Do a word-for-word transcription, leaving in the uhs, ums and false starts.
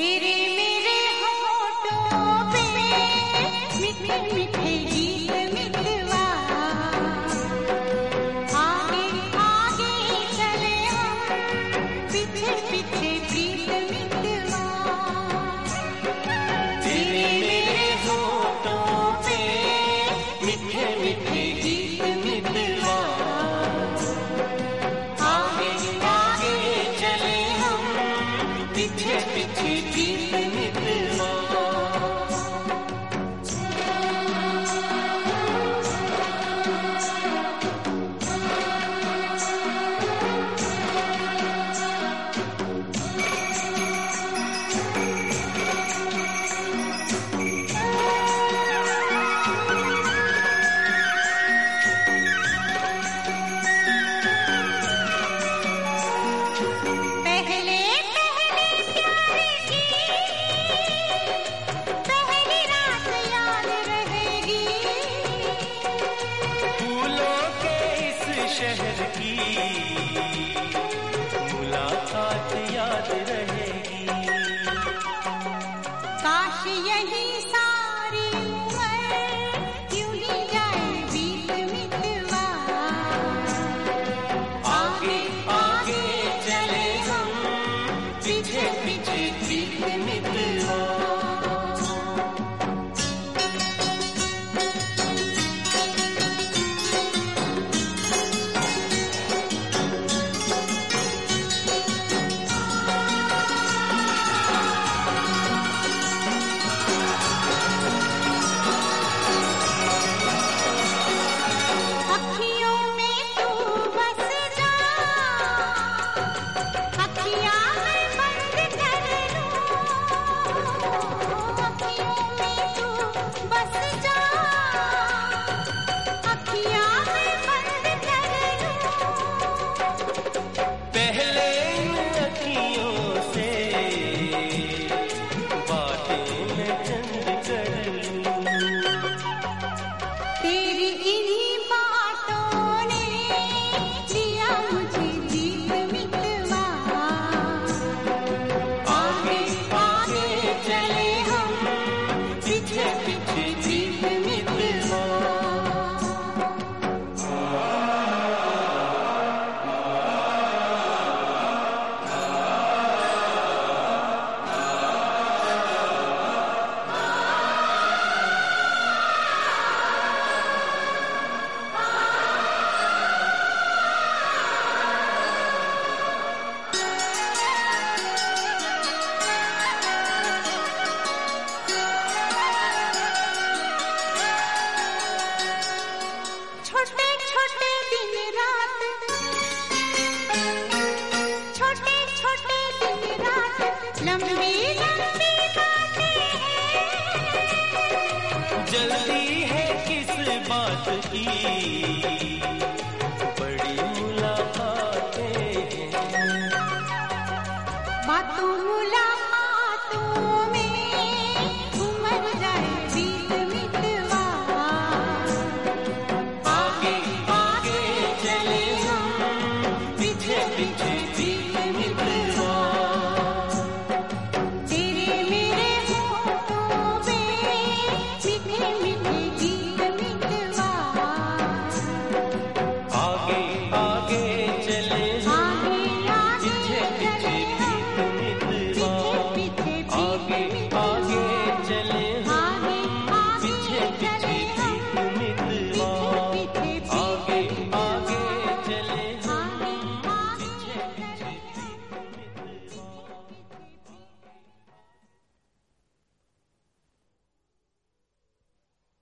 तेरे मेरे होठों पे मीठे मीठे गीत मितवा, आगे आगे चले हम पीछे पीछे प्रीत मितवा। तेरे मेरे होठों पे मीठे मीठे गीत मितवा, आगे आगे चले हम पीछे पीछे प्रीत मितवा। पहले पहले प्यार की पहली रात याद रहेगी, फूलों के इस शहर की मुलाकात याद रहेगी। काश यही सारी उम्र यूं ही जाए बीत मितवा, आगे आगे चले हम पीछे पीछे प्रीत मितवा। अखियों में तू बस जा, अखियाँ मैं बंद कर लूं, अखियों में तू बस जा, अखियाँ मैं बंद कर लूं। पहले इन अखियों से बातें मैं चंद कर लूं, तेरी इन्हीं बातों ने दिया मुझे जीत मितवा, आगे आगे चले हम पीछे पीछे प्रीत मितवा। छोटे छोटे दिन रात, छोटे छोटे दिन रात, लंबी लंबी बातें हैं, जल्दी है किस बात की,